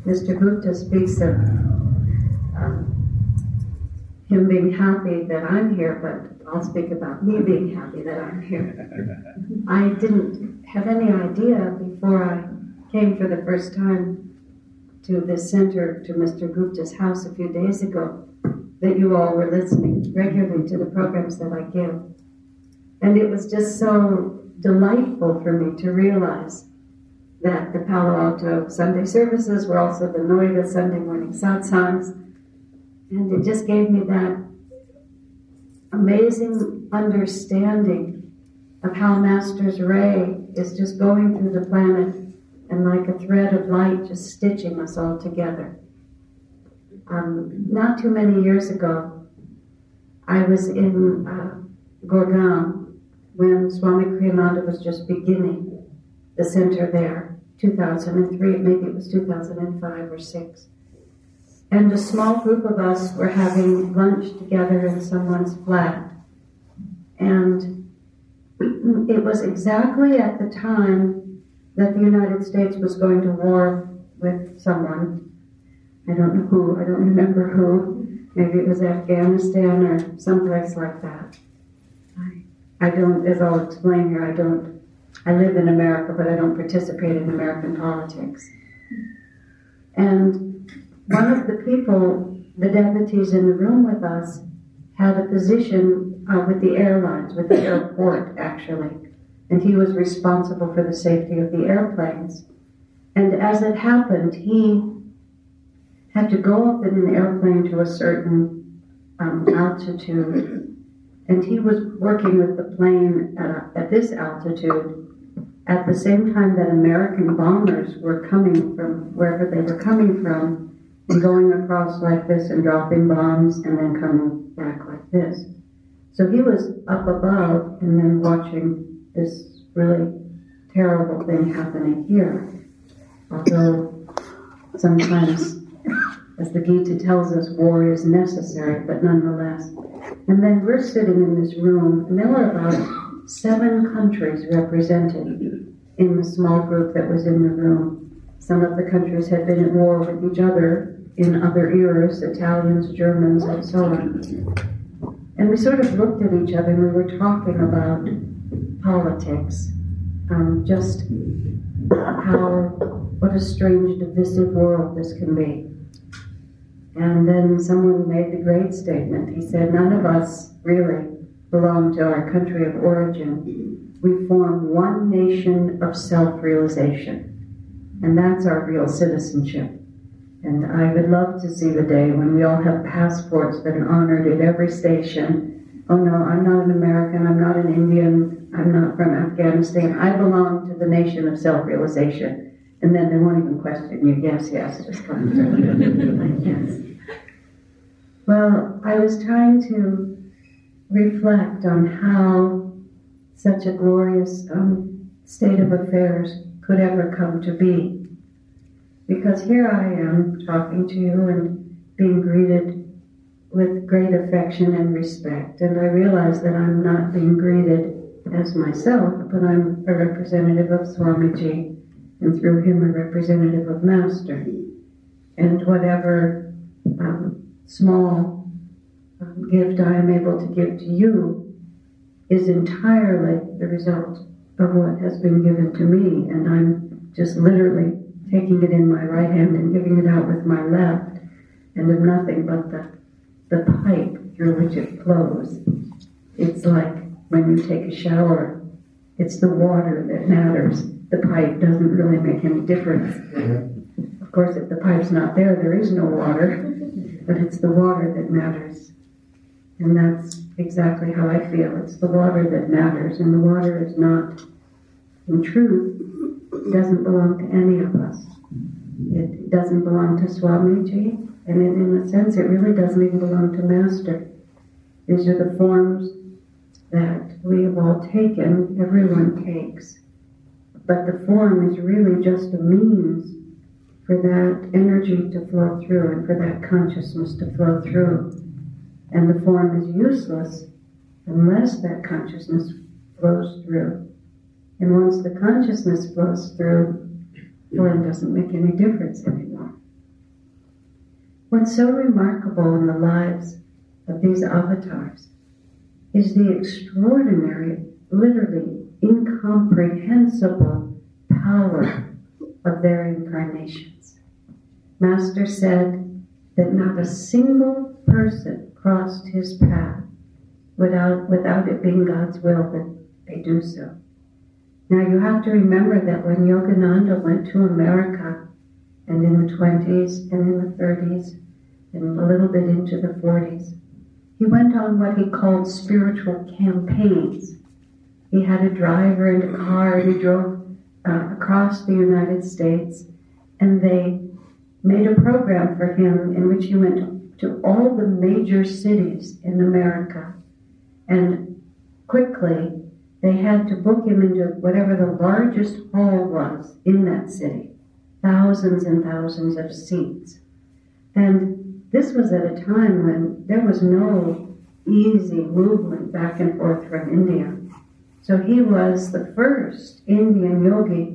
Mr. Gupta speaks of him being happy that I'm here, but I'll speak about me being happy that I'm here. I didn't have any idea before I came for the first time to this center, to Mr. Gupta's house a few days ago, that you all were listening regularly to the programs that I give. And it was just so delightful for me to realize that the Palo Alto Sunday services were also the Noida Sunday morning satsangs. And it just gave me that amazing understanding of how Master's ray is just going through the planet and like a thread of light just stitching us all together. Not too many years ago, I was in Gurgaon when Swami Kriyananda was just beginning the center there, 2003, maybe it was 2005 or 6. And a small group of us were having lunch together in someone's flat. And it was exactly at the time that the United States was going to war with someone. I don't know who, I don't remember who. Maybe it was Afghanistan or someplace like that. I don't, as I'll explain here, I live in America, but I don't participate in American politics. And one of the people, the devotees in the room with us, had a position with the airlines, with the airport actually, and he was responsible for the safety of the airplanes. And as it happened, he had to go up in an airplane to a certain altitude, and he was working with the plane at this altitude at the same time that American bombers were coming from wherever they were coming from, and going across like this and dropping bombs and then coming back like this. So he was up above and then watching this really terrible thing happening here. Although sometimes, as the Gita tells us, war is necessary, but nonetheless. And then we're sitting in this room, and there were about 7 countries represented in the small group that was in the room. Some of the countries had been at war with each other in other eras, Italians, Germans, and so on. And we sort of looked at each other and we were talking about politics, just what a strange, divisive world this can be. And then someone made the great statement. He said, none of us really belong to our country of origin. We form one nation of self-realization. And that's our real citizenship. And I would love to see the day when we all have passports that are honored at every station. Oh no, I'm not an American, I'm not an Indian, I'm not from Afghanistan. I belong to the nation of self-realization. And then they won't even question you. Yes, yes, just come through. Yes. Well, I was trying to reflect on how such a glorious state of affairs could ever come to be. Because here I am talking to you and being greeted with great affection and respect. And I realize that I'm not being greeted as myself, but I'm a representative of Swamiji, and through him a representative of Master. And whatever small gift I am able to give to you is entirely the result of what has been given to me. And I'm just literally taking it in my right hand and giving it out with my left, and of nothing but the pipe through which it flows. It's like when you take a shower, it's the water that matters. The pipe doesn't really make any difference. Of course, if the pipe's not there, there is no water, but it's the water that matters. And that's exactly how I feel. It's the water that matters, and the water is not, in truth, it doesn't belong to any of us. It doesn't belong to Swamiji, and in a sense it really doesn't even belong to Master. These are the forms that we have all taken, everyone takes. But the form is really just a means for that energy to flow through and for that consciousness to flow through. And the form is useless unless that consciousness flows through. And once the consciousness flows through, form doesn't make any difference anymore. What's so remarkable in the lives of these avatars is the extraordinary, literally incomprehensible power of their incarnations. Master said that not a single person crossed his path without it being God's will that they do so. Now you have to remember that when Yogananda went to America, and in the 20s and in the 30s and a little bit into the 40s, he went on what he called spiritual campaigns. He had a driver and a car, and he drove across the United States, and they made a program for him in which he went to all the major cities in America. And quickly, they had to book him into whatever the largest hall was in that city. Thousands and thousands of seats. And this was at a time when there was no easy movement back and forth from India. So he was the first Indian yogi,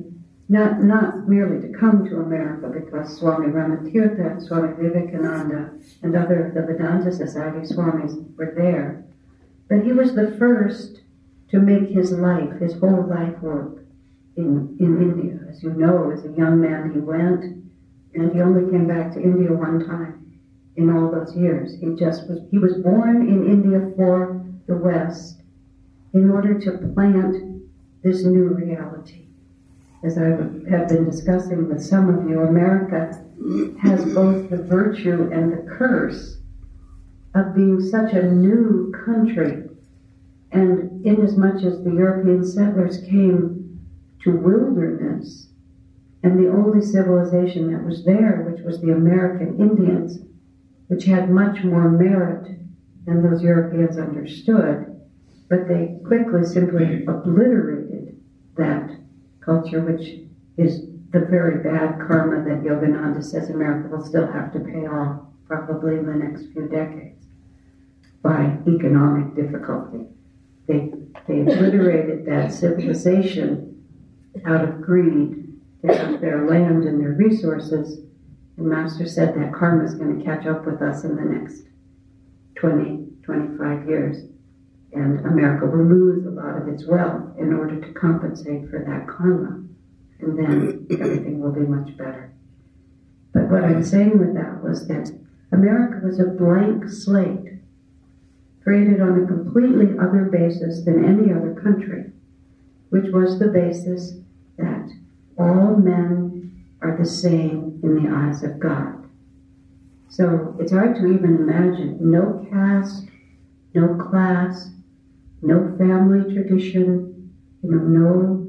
not merely to come to America, because Swami Ramatirtha and Swami Vivekananda and other of the Vedanta Society Swamis were there, but he was the first to make his whole life work in India. As you know, as a young man he went, and he only came back to India one time in all those years. He was born in India for the West in order to plant this new reality. As I have been discussing with some of you, America has both the virtue and the curse of being such a new country. And inasmuch as the European settlers came to wilderness, and the only civilization that was there, which was the American Indians, which had much more merit than those Europeans understood, but they quickly simply obliterated that culture, which is the very bad karma that Yogananda says America will still have to pay off, probably in the next few decades, by economic difficulty. They obliterated that civilization out of greed to have their land and their resources. And Master said that karma is going to catch up with us in the next 20, 25 years. And America will lose a lot of its wealth in order to compensate for that karma. And then everything will be much better. But what I'm saying with that was that America was a blank slate, created on a completely other basis than any other country, which was the basis that all men are the same in the eyes of God. So it's hard to even imagine no caste, no class, no family tradition, no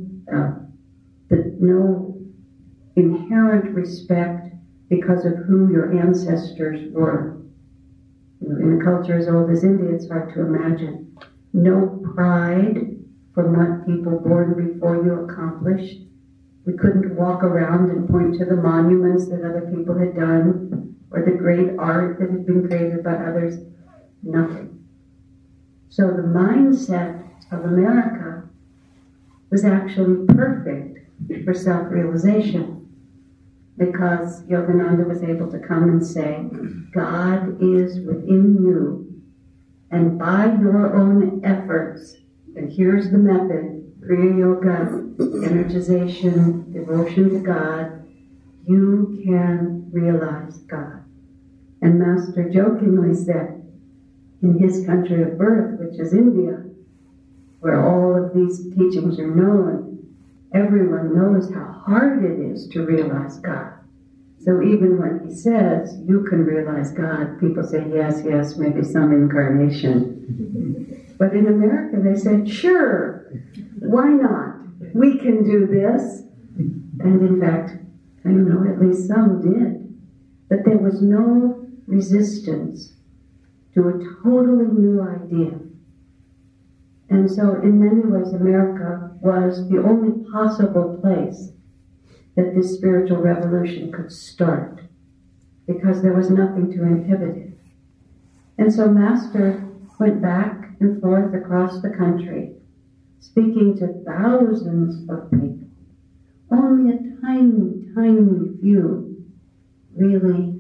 inherent respect because of who your ancestors were. In a culture as old as India, it's hard to imagine. No pride from what people born before you accomplished. We couldn't walk around and point to the monuments that other people had done, or the great art that had been created by others. Nothing. So the mindset of America was actually perfect for self-realization, because Yogananda was able to come and say, God is within you, and by your own efforts, and here's the method, Kriya Yoga, energization, devotion to God, you can realize God. And Master jokingly said, in his country of birth, which is India, where all of these teachings are known, everyone knows how hard it is to realize God. So even when he says, you can realize God, people say, yes, yes, maybe some incarnation. But in America, they said, sure, why not? We can do this. And in fact, I don't know, at least some did. But there was no resistance to a totally new idea. And so in many ways, America was the only possible place that this spiritual revolution could start, because there was nothing to inhibit it. And so Master went back and forth across the country, speaking to thousands of people. Only a tiny, tiny few really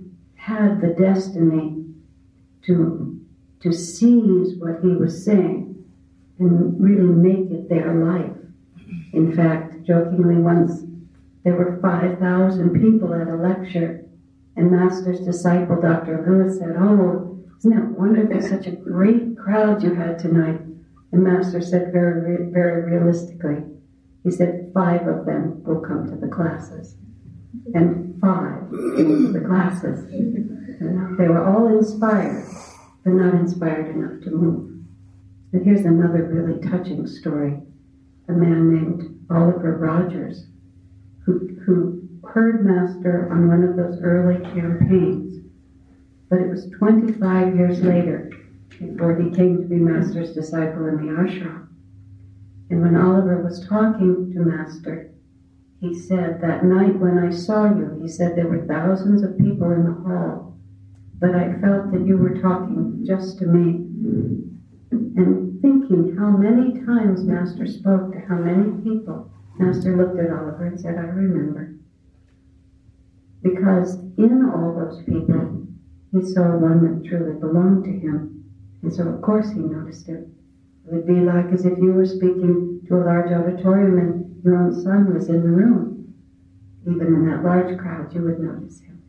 had the destiny to seize what he was saying and really make it their life. In fact, jokingly once, there were 5,000 people at a lecture, and Master's disciple, Dr. Lewis, said, "Oh, isn't that wonderful, such a great crowd you had tonight?" And Master said very, very realistically, he said, 5 of them will come to the classes. And 5 came to the classes. They were all inspired, but not inspired enough to move. But here's another really touching story. A man named Oliver Rogers, who heard Master on one of those early campaigns, but it was 25 years later before he came to be Master's disciple in the ashram. And when Oliver was talking to Master, he said, "That night when I saw you," he said, "there were thousands of people in the hall, but I felt that you were talking just to me." And thinking how many times Master spoke to how many people, Master looked at Oliver and said, "I remember." Because in all those people, he saw one that truly belonged to him. And so, of course, he noticed it. It would be like as if you were speaking to a large auditorium and your own son was in the room. Even in that large crowd, you would notice him.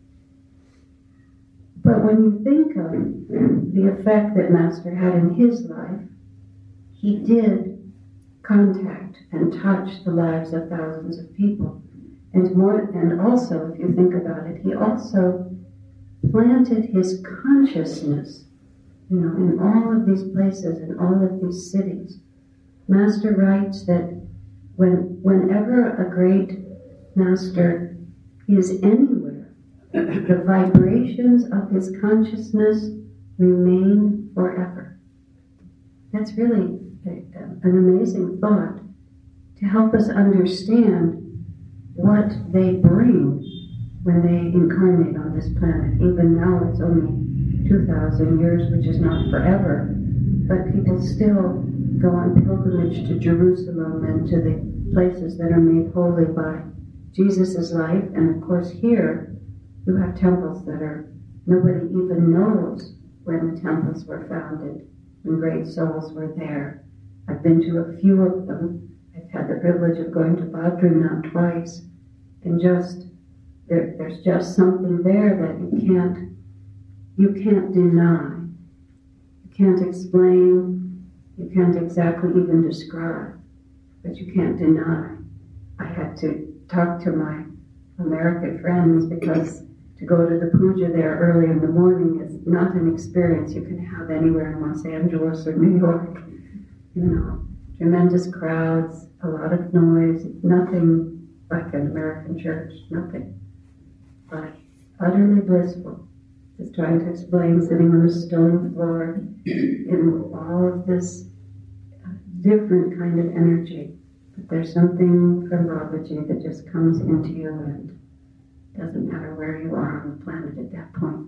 But when you think of the effect that Master had in his life, he did contact and touch the lives of thousands of people. And also, if you think about it, he also planted his consciousness, in all of these places, in all of these cities. Master writes that whenever a great master is anywhere, the vibrations of his consciousness remain forever. That's really an amazing thought to help us understand what they bring when they incarnate on this planet. Even now it's only 2,000 years, which is not forever, but people still go on pilgrimage to Jerusalem and to the places that are made holy by Jesus' life. And of course here you have temples that nobody even knows when the temples were founded, when great souls were there. I've been to a few of them. I've had the privilege of going to Badrinath twice, and there's just something there that you can't deny. You can't explain, you can't exactly even describe, but you can't deny. I had to talk to my American friends because to go to the puja there early in the morning is not an experience you can have anywhere in Los Angeles or New York. Tremendous crowds, a lot of noise, nothing like an American church, nothing. But utterly blissful. Just trying to explain sitting on a stone floor in all of this different kind of energy. But there's something from Babaji that just comes into you, and it doesn't matter where you are on the planet at that point.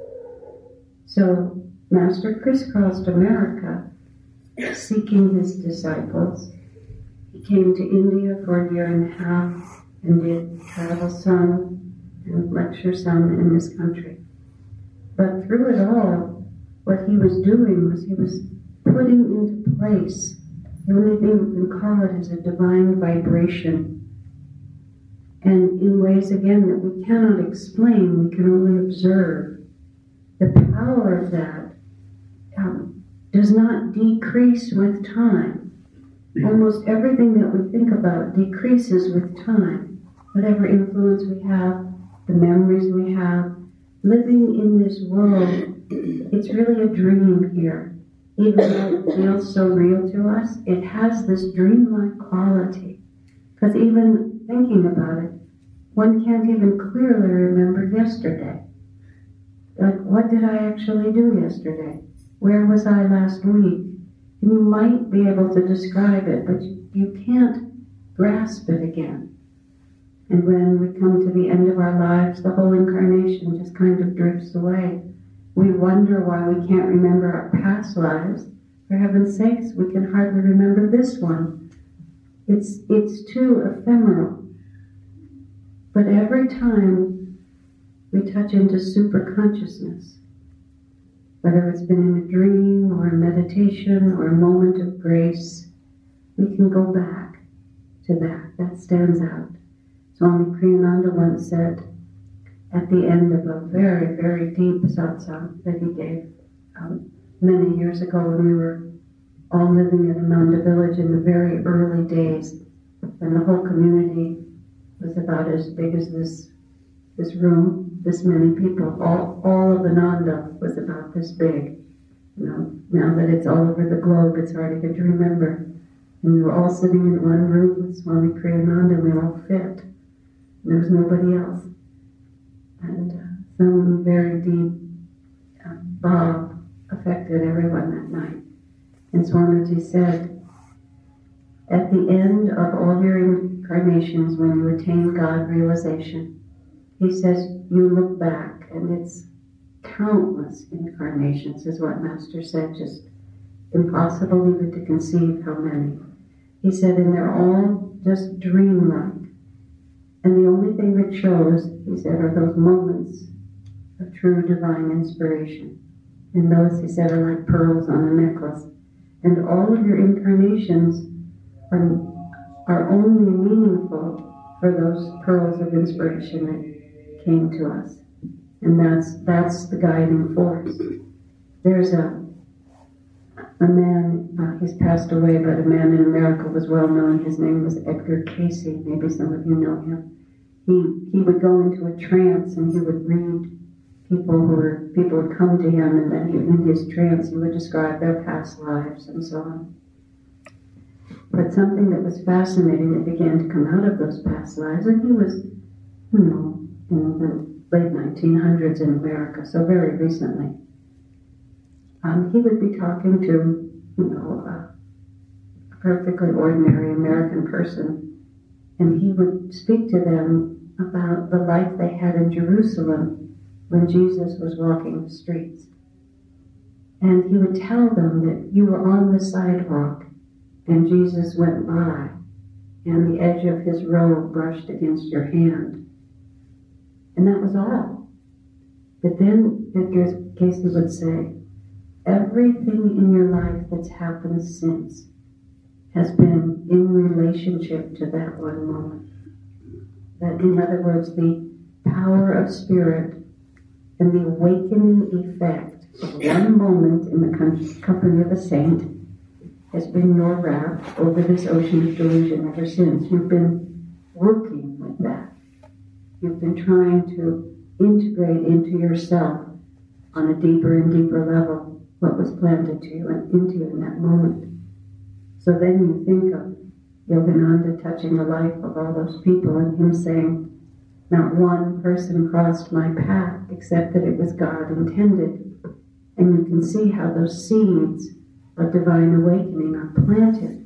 So Master crisscrossed America seeking his disciples. He came to India for 1.5 years and did travel some and lecture some in this country. But through it all, what he was doing was he was putting into place, the only thing we can call it is a divine vibration. And in ways, again, that we cannot explain, we can only observe. The power of that does not decrease with time. Almost everything that we think about decreases with time. Whatever influence we have, the memories we have, living in this world, it's really a dream here. Even though it feels so real to us, it has this dreamlike quality. Because even thinking about it, one can't even clearly remember yesterday. Like, what did I actually do yesterday? Where was I last week? And you might be able to describe it, but you can't grasp it again. And when we come to the end of our lives, the whole incarnation just kind of drifts away. We wonder why we can't remember our past lives. For heaven's sakes, we can hardly remember this one. It's too ephemeral. But every time we touch into super consciousness. Whether it's been in a dream or a meditation or a moment of grace, we can go back to that. That stands out. Swami Kriyananda once said, at the end of a very, very deep satsang that he gave many years ago when we were all living in Ananda village in the very early days, when the whole community was about as big as this room, this many people. All of Ananda was about this big. You know, now that it's all over the globe, it's hard to remember. And we were all sitting in one room with Swami Kriyananda, and we all fit. There was nobody else. And some very deep bhav affected everyone that night. And Swamiji said, at the end of all your incarnations, when you attain God realization, he says, you look back, and it's countless incarnations, is what Master said, just impossible even to conceive how many. He said, and they're all just dreamlike. And the only thing that shows, he said, are those moments of true divine inspiration. And those, he said, are like pearls on a necklace. And all of your incarnations are only meaningful for those pearls of inspiration that came to us. And that's the guiding force. There's a man, he's passed away, but a man in America was well known. His name was Edgar Cayce. Maybe some of you know him. He would go into a trance and he would read people would come to him, and then in his trance he would describe their past lives and so on. But something that was fascinating that began to come out of those past lives, and he was, in the late 1900s in America, so very recently. He would be talking to, a perfectly ordinary American person, and he would speak to them about the life they had in Jerusalem when Jesus was walking the streets. And he would tell them that you were on the sidewalk and Jesus went by and the edge of his robe brushed against your hand. And that was all. But then Edgar Cayce would say, everything in your life that's happened since has been in relationship to that one moment. That, in other words, the power of spirit and the awakening effect of one moment in the company of a saint has been your raft over this ocean of delusion ever since. You've been working with that. You've been trying to integrate into yourself on a deeper and deeper level what was planted to you and into you in that moment. So then you think of Yogananda touching the life of all those people and him saying, not one person crossed my path except that it was God intended. And you can see how those seeds of divine awakening are planted.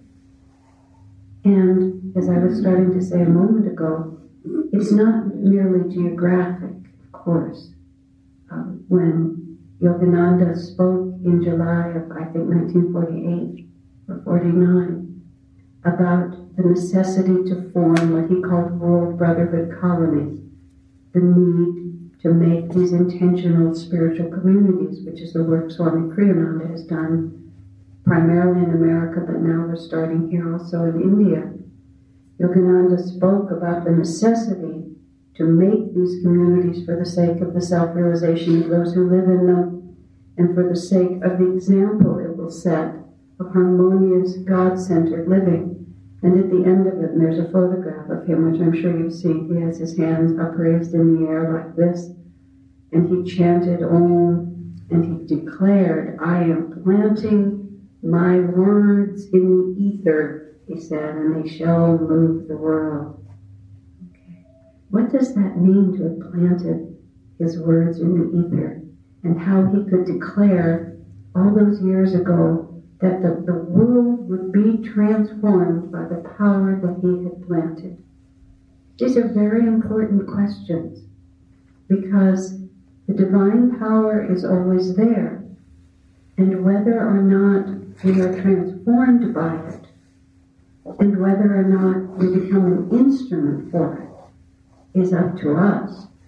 And as I was starting to say a moment ago, it's not merely geographic, of course. When Yogananda spoke in July of, I think, 1948 or 49, about the necessity to form what he called world brotherhood colonies, the need to make these intentional spiritual communities, which is the work Swami Kriyananda has done primarily in America, but now we're starting here also in India. Yogananda spoke about the necessity to make these communities for the sake of the self-realization of those who live in them, and for the sake of the example it will set of harmonious, God-centered living. And at the end of it, and there's a photograph of him, which I'm sure you've seen, he has his hands upraised in the air like this, and he chanted Om, and he declared, I am planting my words in the ether, he said, and they shall move the world. Okay. What does that mean to have planted his words in the ether, and how he could declare all those years ago that the world would be transformed by the power that he had planted? These are very important questions, because the divine power is always there, and whether or not we are transformed by it, and whether or not we become an instrument for it, is up to us.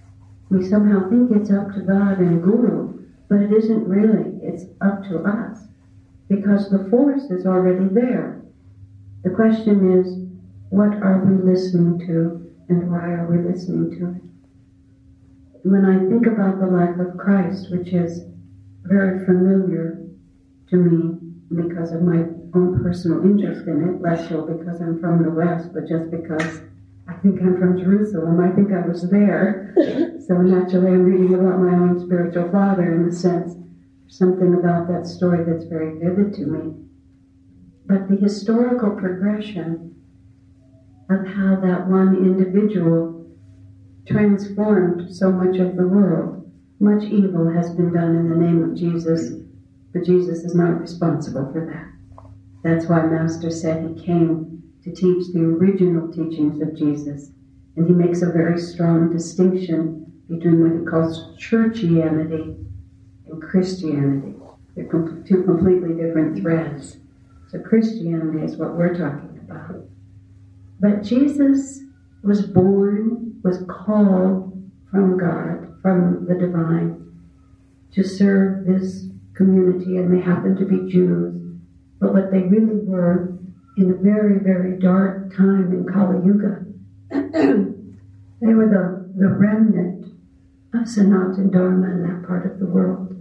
We somehow think it's up to God and Guru, but it isn't really. It's up to us, because the force is already there. The question is, what are we listening to, and why are we listening to it? When I think about the life of Christ, which is very familiar to me because of my own personal interest in it, less so because I'm from the West, but just because I think I'm from Jerusalem. I think I was there. So naturally I'm reading about my own spiritual father in a sense. There's something about that story that's very vivid to me. But the historical progression of how that one individual transformed so much of the world. Much evil has been done in the name of Jesus, but Jesus is not responsible for that. That's why Master said he came to teach the original teachings of Jesus. And he makes a very strong distinction between what he calls churchianity and Christianity. They're two completely different threads. So Christianity is what we're talking about. But Jesus was born, was called from God, from the divine, to serve this community, and they happened to be Jews. But what they really were, in a very, very dark time in Kali Yuga, they were the remnant of Sanatana Dharma in that part of the world.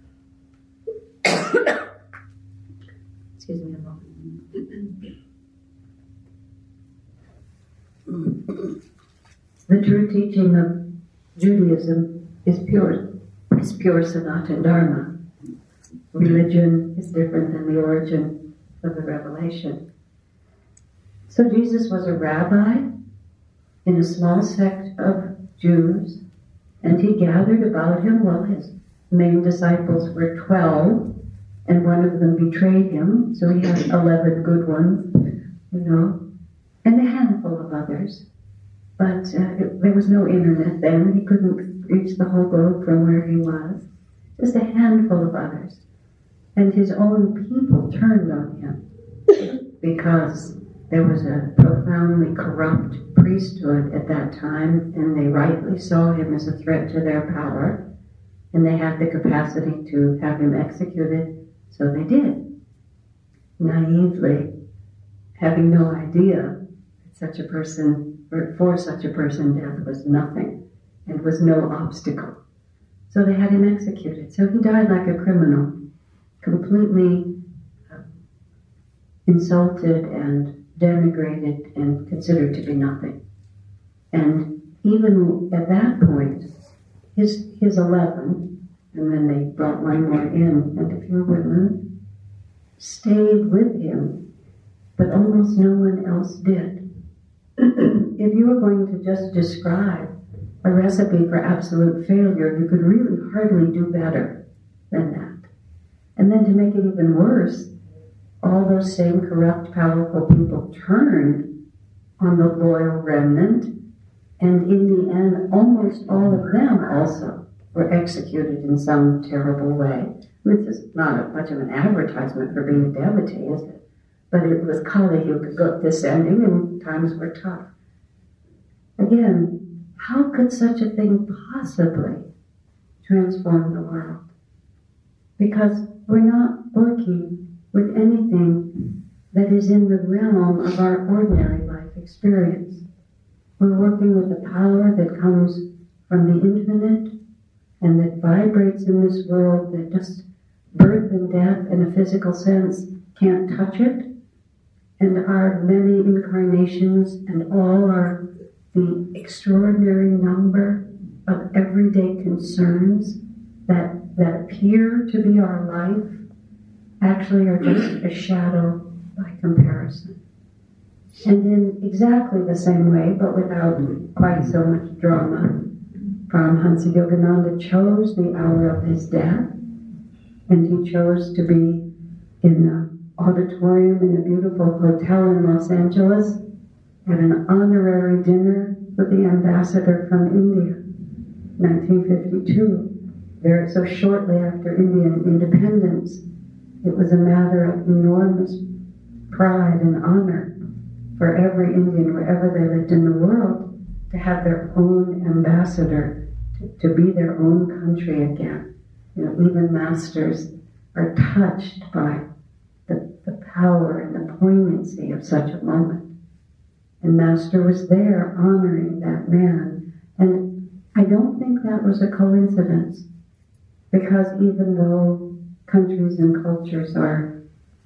Excuse me a moment. The true teaching of Judaism is pure Sanatana Dharma. Religion is different than the origin of the revelation. So Jesus was a rabbi in a small sect of Jews, and he gathered about him, well, his main disciples were 12, and one of them betrayed him, so he had 11 good ones, and a handful of others. But there was no internet then. He couldn't reach the whole globe from where he was. Just a handful of others. And his own people turned on him because there was a profoundly corrupt priesthood at that time, and they rightly saw him as a threat to their power, and they had the capacity to have him executed, so they did. Naively, having no idea that such a person, or for such a person, death was nothing and was no obstacle. So they had him executed. So he died like a criminal, completely insulted and denigrated and considered to be nothing. And even at that point, his 11, and then they brought one more in, and a few women, stayed with him, but almost no one else did. If you were going to just describe a recipe for absolute failure, you could really hardly do better than that. And then to make it even worse, all those same corrupt, powerful people turned on the loyal remnant, and in the end, almost all of them also were executed in some terrible way. This is not much of an advertisement for being a devotee, is it? But it was Kali Yuga descending, and times were tough. Again, how could such a thing possibly transform the world? Because we're not working with anything that is in the realm of our ordinary life experience. We're working with the power that comes from the infinite and that vibrates in this world, that just birth and death in a physical sense can't touch it. And our many incarnations and all the extraordinary number of everyday concerns that appear to be our life actually are just a shadow by comparison. And in exactly the same way, but without quite so much drama, Paramhansa Yogananda chose the hour of his death, and he chose to be in the auditorium in a beautiful hotel in Los Angeles at an honorary dinner with the ambassador from India, 1952. So shortly after Indian independence, it was a matter of enormous pride and honor for every Indian, wherever they lived in the world, to have their own ambassador to be their own country again. Even masters are touched by the power and the poignancy of such a moment. And Master was there honoring that man. And I don't think that was a coincidence, because even though countries and cultures are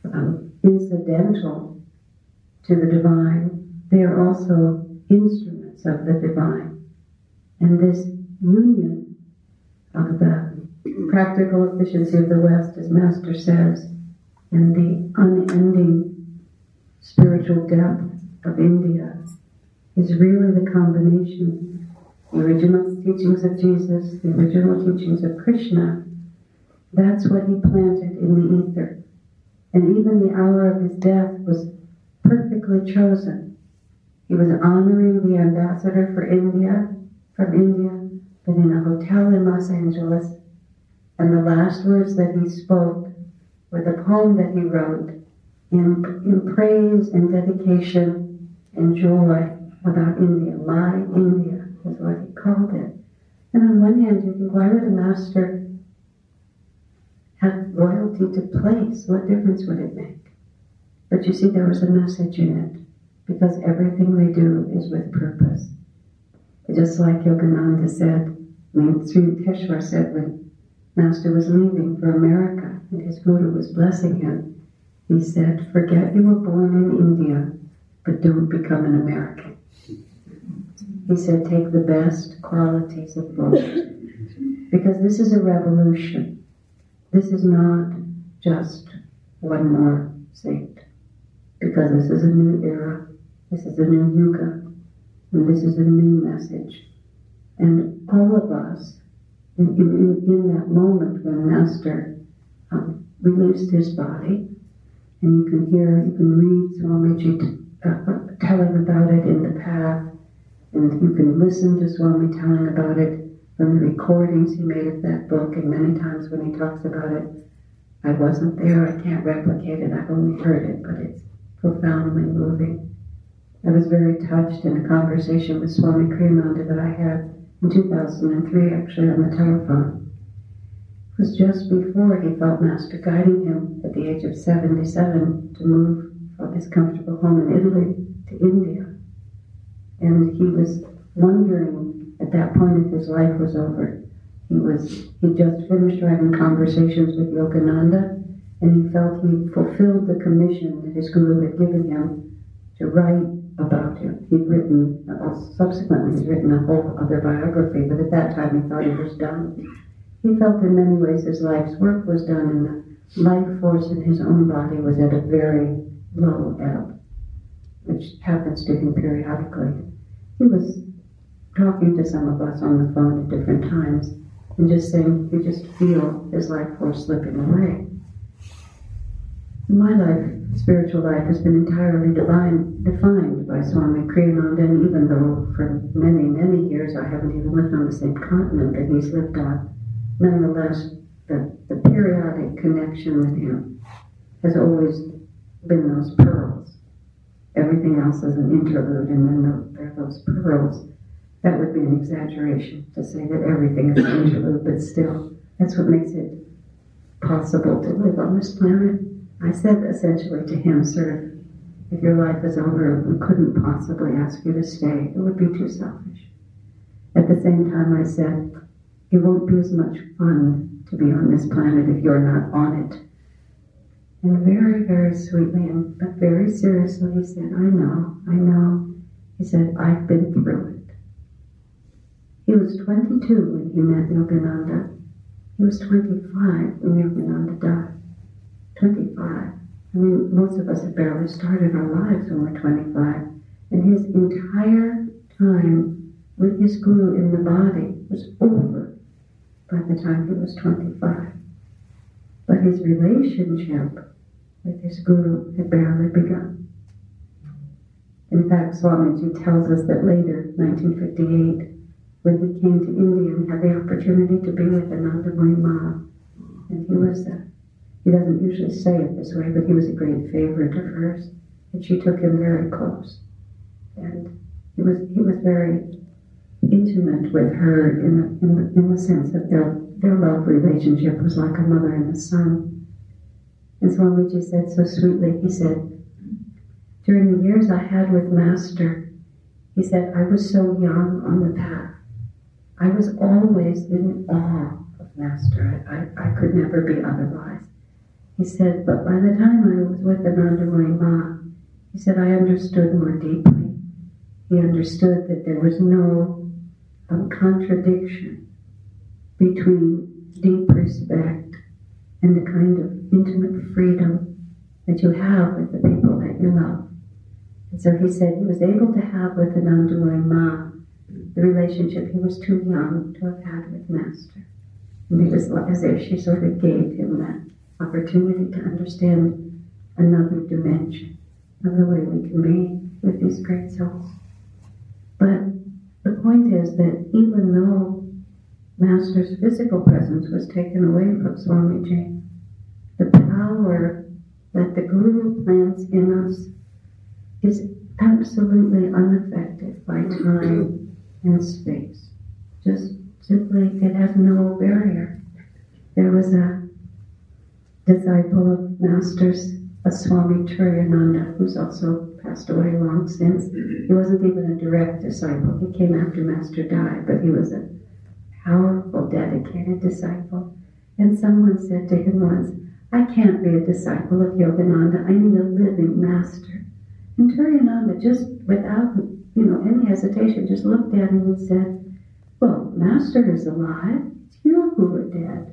incidental to the divine, they are also instruments of the divine. And this union of the practical efficiency of the West, as Master says, and the unending spiritual depth of India is really the combination. The original teachings of Jesus, the original teachings of Krishna, that's what he planted in the ether. And even the hour of his death was perfectly chosen. He was honoring the ambassador from India, but in a hotel in Los Angeles. And the last words that he spoke were the poem that he wrote in praise and dedication and joy about India. My India is what he called it. And on one hand, you think, why would a master have loyalty to place? What difference would it make? But you see, there was a message in it, because everything they do is with purpose. Just like Yogananda said, Sri Yukteswar said when Master was leaving for America and his Guru was blessing him, he said, forget you were born in India, but don't become an American. He said, take the best qualities of both. Because this is a revolution. This is not just one more saint. Because this is a new era. This is a new yuga. And this is a new message. And all of us, in that moment when Master released his body, and you can read Swamiji telling about it in the path, and you can listen to Swami telling about it from the recordings he made of that book, and many times when he talks about it, I wasn't there, I can't replicate it, I've only heard it, but it's profoundly moving. I was very touched in a conversation with Swami Kriyananda that I had in 2003, actually, on the telephone. It was just before he felt Master guiding him at the age of 77 to move from his comfortable home in Italy to India. And he was wondering at that point if his life was over. He just finished having conversations with Yogananda, and he felt he fulfilled the commission that his Guru had given him to write about him. Subsequently he's written a whole other biography, but at that time he thought he was done. He felt in many ways his life's work was done, and the life force in his own body was at a very low ebb, which happens to him periodically. He was talking to some of us on the phone at different times, and just saying, you just feel his life force slipping away. My life, spiritual life, has been entirely defined by Swami Kriyananda, and even though for many, many years I haven't even lived on the same continent that he's lived on, nonetheless, the periodic connection with him has always been those pearls. Everything else is an interlude, and then there are those pearls. That would be an exaggeration to say that everything is an interlude, but still, that's what makes it possible to live on this planet. I said essentially to him, sir, if your life is over, we couldn't possibly ask you to stay. It would be too selfish. At the same time, I said, it won't be as much fun to be on this planet if you're not on it. And very, very sweetly, but very seriously, he said, I know. He said, I've been through it. He was 22 when he met Yogananda. He was 25 when Yogananda died. 25. I mean, most of us have barely started our lives when we're 25. And his entire time with his Guru in the body was over by the time he was 25. But his relationship with his Guru had barely begun. In fact, Swamiji tells us that later, 1958, when he came to India and had the opportunity to be with Anandamayi Ma, and he was he doesn't usually say it this way, but he was a great favorite of hers, and she took him very close. And he was very intimate with her in the sense that their love relationship was like a mother and a son. And Swamiji said so sweetly, he said, during the years I had with Master, he said, I was so young on the path. I was always in awe of Master. I could never be otherwise. He said, but by the time I was with Anandamayi Ma, he said, I understood more deeply. He understood that there was no contradiction between deep respect and the kind of intimate freedom that you have with the people that you love. And so he said he was able to have with Anandamayi Ma the relationship he was too young to have had with Master. And it was as if she sort of gave him that opportunity to understand another dimension of the way we can be with these great souls. But the point is that even though Master's physical presence was taken away from Swamiji, the power that the Guru plants in us is absolutely unaffected by time and space. Just simply, it has no barrier. There was a disciple of Master's, a Swami Turiyananda, who's also passed away long since. He wasn't even a direct disciple. He came after Master died, but he was a powerful, dedicated disciple. And someone said to him once, I can't be a disciple of Yogananda. I need a living Master. And Turiyananda, just without any hesitation, just looked at him and said, well, Master is alive. It's you who are dead.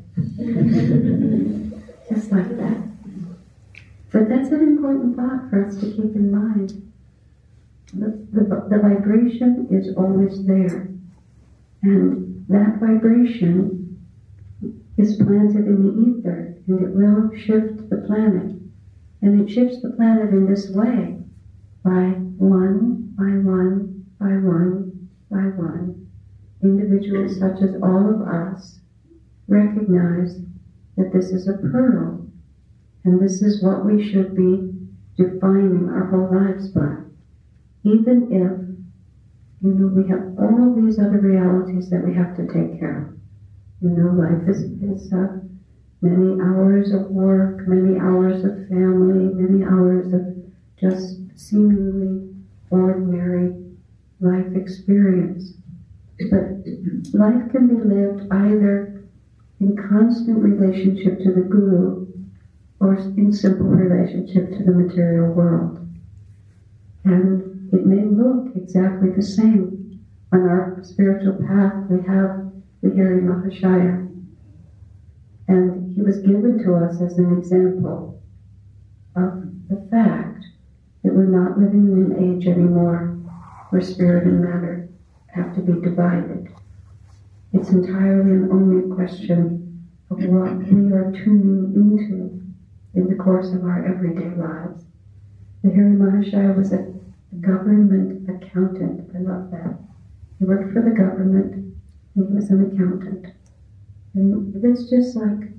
Just like that. But that's an important thought for us to keep in mind. The vibration is always there. And that vibration is planted in the ether, and it will shift the planet. And it shifts the planet in this way, by one, by one, by one, by one. Individuals such as all of us recognize that this is a pearl, and this is what we should be defining our whole lives by. Even if, we have all these other realities that we have to take care of. Life is many hours of work, many hours of family, many hours of just seemingly ordinary life experience. But life can be lived either in constant relationship to the Guru or in simple relationship to the material world. And it may look exactly the same. On our spiritual path, we have the Hari Mahashaya. And he was given to us as an example of the fact that we're not living in an age anymore where spirit and matter have to be divided. It's entirely and only a question of what we are tuning into in the course of our everyday lives. The Hari Mahashaya was a government accountant. I love that. He worked for the government, and he was an accountant. And it's just like,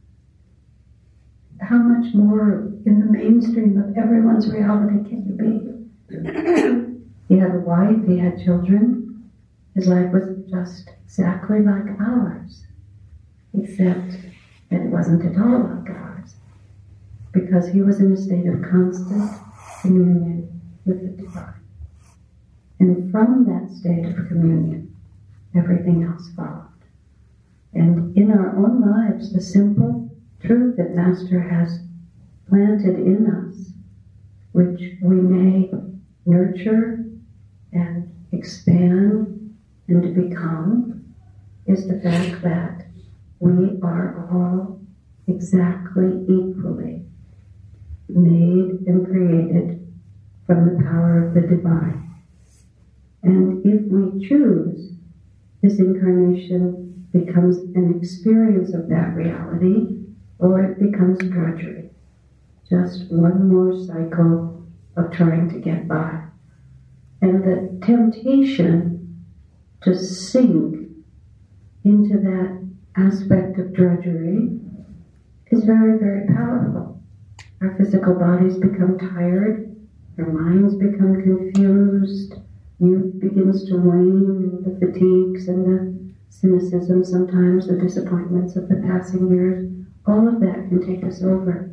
how much more in the mainstream of everyone's reality can you be? He had a wife, he had children. His life was just exactly like ours, except that it wasn't at all like ours, because he was in a state of constant communion with the divine. And from that state of communion, everything else followed. And in our own lives, the simple truth that Master has planted in us, which we may nurture and expand and to become, is the fact that we are all exactly equally made and created from the power of the divine. And if we choose, this incarnation becomes an experience of that reality, or it becomes drudgery. Just one more cycle of trying to get by. And the temptation to sink into that aspect of drudgery is very, very powerful. Our physical bodies become tired, our minds become confused, youth begins to wane, and the fatigues and the cynicism sometimes, the disappointments of the passing years, all of that can take us over.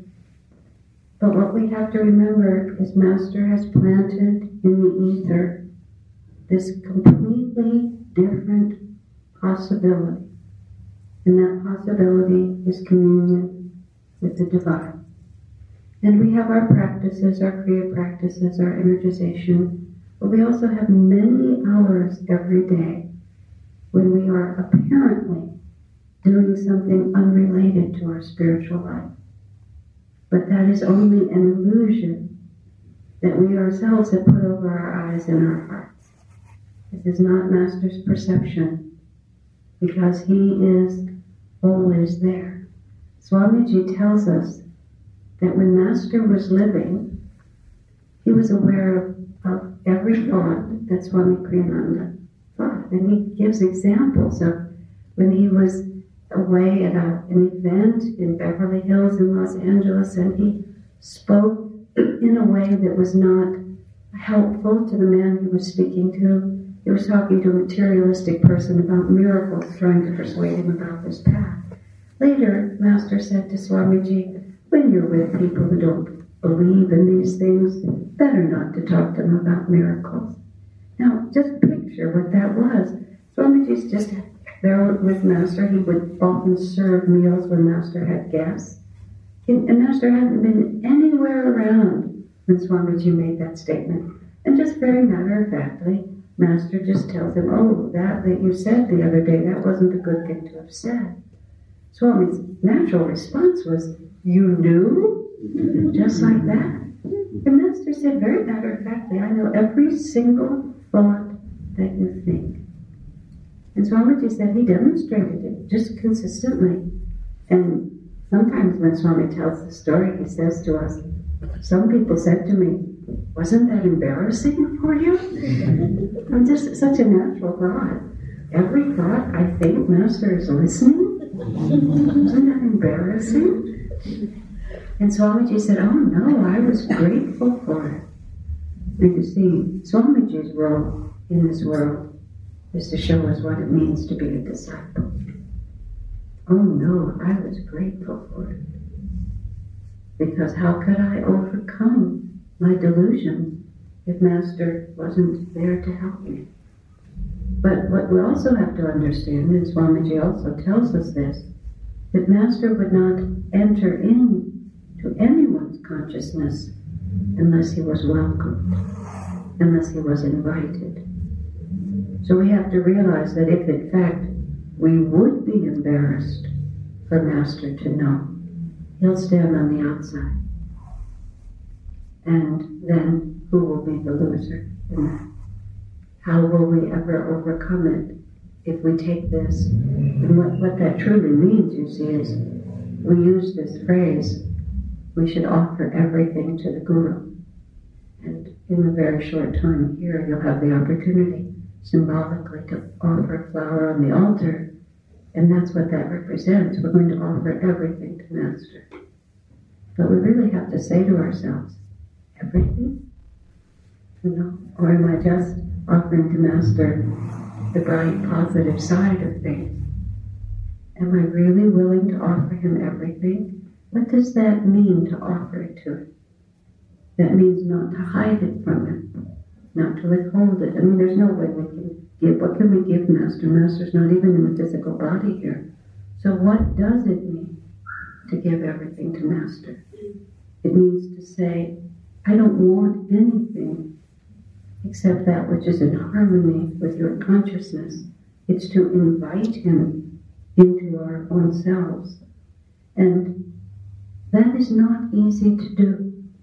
But what we have to remember is Master has planted in the ether this completely different possibility. And that possibility is communion with the divine. And we have our practices, our Kriya practices, our energization, but we also have many hours every day when we are apparently doing something unrelated to our spiritual life. But that is only an illusion that we ourselves have put over our eyes and our hearts. This is not Master's perception, because he is always there. Swamiji tells us that when Master was living, he was aware of every thought that Swami Kriyananda thought. And he gives examples of when he was away at an event in Beverly Hills in Los Angeles, and he spoke in a way that was not helpful to the man he was speaking to. He was talking to a materialistic person about miracles, trying to persuade him about this path. Later, Master said to Swamiji, when you're with people who don't believe in these things, better not to talk to them about miracles. Now, just picture what that was. Swamiji's just there with Master. He would often serve meals when Master had guests. And Master hadn't been anywhere around when Swamiji made that statement. And just very matter-of-factly, Master just tells him, oh, that you said the other day, that wasn't a good thing to have said. Swami's natural response was, you knew? Just like that. And Master said, very matter-of-factly, I know every single thought that you think. And Swamiji said he demonstrated it just consistently. And sometimes when Swami tells the story, he says to us, some people said to me, wasn't that embarrassing for you? I'm just such a natural thought. Every thought I think Master is listening. Wasn't that embarrassing? And Swamiji said, oh no, I was grateful for it. And you see, Swamiji's role in this world is to show us what it means to be a disciple. Oh no, I was grateful for it. Because how could I overcome my delusions if Master wasn't there to help me? But what we also have to understand, and Swamiji also tells us this, that Master would not enter into anyone's consciousness unless he was welcomed, unless he was invited. So we have to realize that if in fact we would be embarrassed for Master to know, he'll stand on the outside. And then who will be the loser in that? How will we ever overcome it if we take this? And what that truly means, you see, is we use this phrase, we should offer everything to the Guru. And in a very short time here, you'll have the opportunity symbolically to offer a flower on the altar. And that's what that represents. We're going to offer everything to Master. But we really have to say to ourselves, everything? You know? Or am I just offering to Master the bright, positive side of things? Am I really willing to offer him everything? What does that mean, to offer it to him? That means not to hide it from him, not to withhold it. I mean, there's no way we can give. What can we give Master? Master's not even in the physical body here. So what does it mean to give everything to Master? It means to say, I don't want anything except that which is in harmony with your consciousness. It's to invite him into our own selves. And that is not easy to do.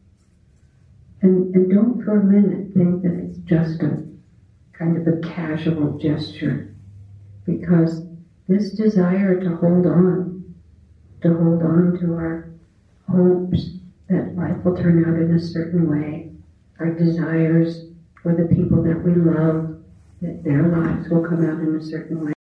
And don't for a minute think that it's just a kind of a casual gesture. Because this desire to hold on to our hopes that life will turn out in a certain way, our desires for the people that we love, that their lives will come out in a certain way.